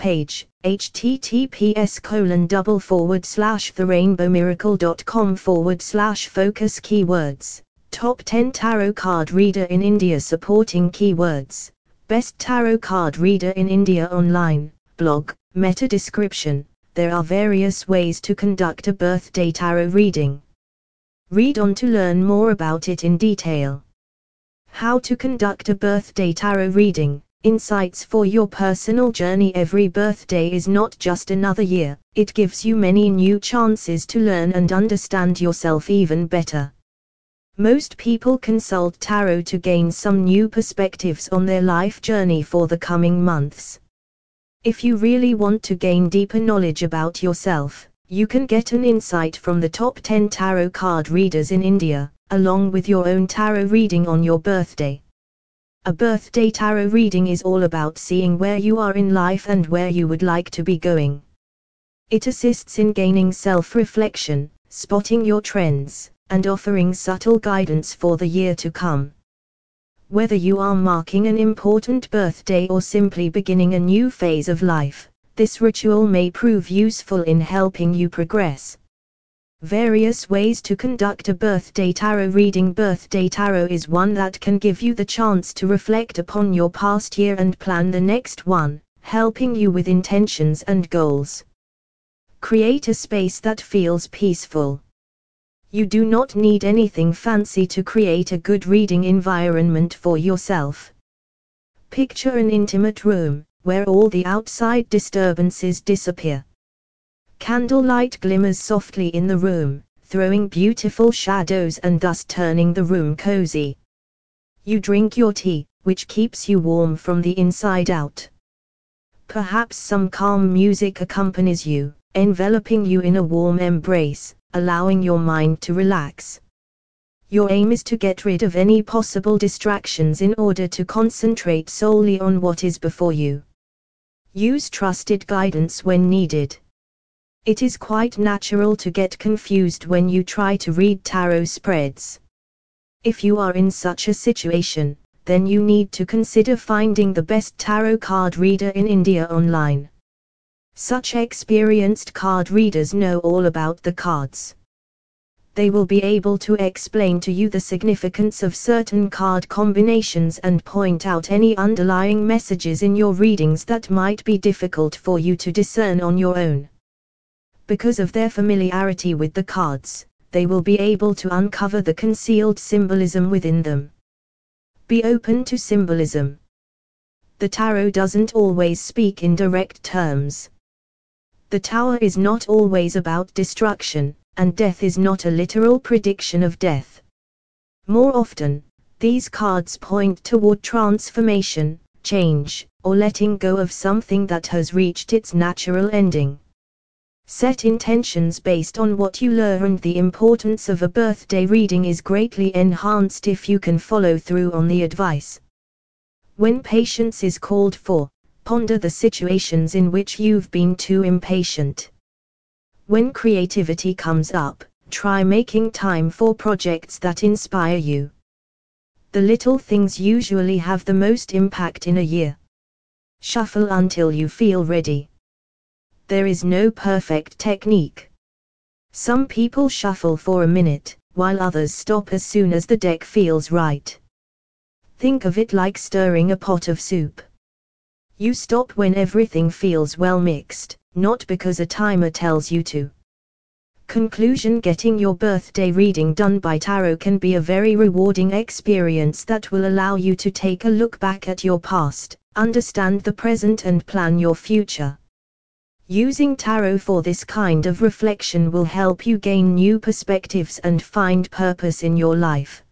page, https://therainbowmiracle.com/focus keywords, top 10 tarot card reader in India supporting keywords, best tarot card reader in India online, blog, meta description. There are various ways to conduct a birthday tarot reading. Read on to learn more about it in detail. How to conduct a birthday tarot reading. Insights for your personal journey. Every birthday is not just another year, it gives you many new chances to learn and understand yourself even better. Most people consult tarot to gain some new perspectives on their life journey for the coming months. If you really want to gain deeper knowledge about yourself, you can get an insight from the top 10 tarot card readers in India, along with your own tarot reading on your birthday. A birthday tarot reading is all about seeing where you are in life and where you would like to be going. It assists in gaining self-reflection, spotting your trends, and offering subtle guidance for the year to come. Whether you are marking an important birthday or simply beginning a new phase of life, this ritual may prove useful in helping you progress. Various ways to conduct a birthday tarot reading. Birthday tarot is one that can give you the chance to reflect upon your past year and plan the next one, helping you with intentions and goals. Create a space that feels peaceful. You do not need anything fancy to create a good reading environment for yourself. Picture an intimate room, where all the outside disturbances disappear. Candlelight glimmers softly in the room, throwing beautiful shadows and thus turning the room cozy. You drink your tea, which keeps you warm from the inside out. Perhaps some calm music accompanies you, enveloping you in a warm embrace, allowing your mind to relax. Your aim is to get rid of any possible distractions in order to concentrate solely on what is before you. Use trusted guidance when needed. It is quite natural to get confused when you try to read tarot spreads. If you are in such a situation, then you need to consider finding the best tarot card reader in India online. Such experienced card readers know all about the cards. They will be able to explain to you the significance of certain card combinations and point out any underlying messages in your readings that might be difficult for you to discern on your own. Because of their familiarity with the cards, they will be able to uncover the concealed symbolism within them. Be open to symbolism. The tarot doesn't always speak in direct terms. The Tower is not always about destruction, and death is not a literal prediction of death. More often, these cards point toward transformation, change, or letting go of something that has reached its natural ending. Set intentions based on what you learned. The importance of a birthday reading is greatly enhanced if you can follow through on the advice. When patience is called for, ponder the situations in which you've been too impatient. When creativity comes up, try making time for projects that inspire you. The little things usually have the most impact in a year. Shuffle until you feel ready. There is no perfect technique. Some people shuffle for a minute, while others stop as soon as the deck feels right. Think of it like stirring a pot of soup. You stop when everything feels well mixed, not because a timer tells you to. Conclusion: getting your birthday reading done by tarot can be a very rewarding experience that will allow you to take a look back at your past, understand the present and plan your future. Using tarot for this kind of reflection will help you gain new perspectives and find purpose in your life.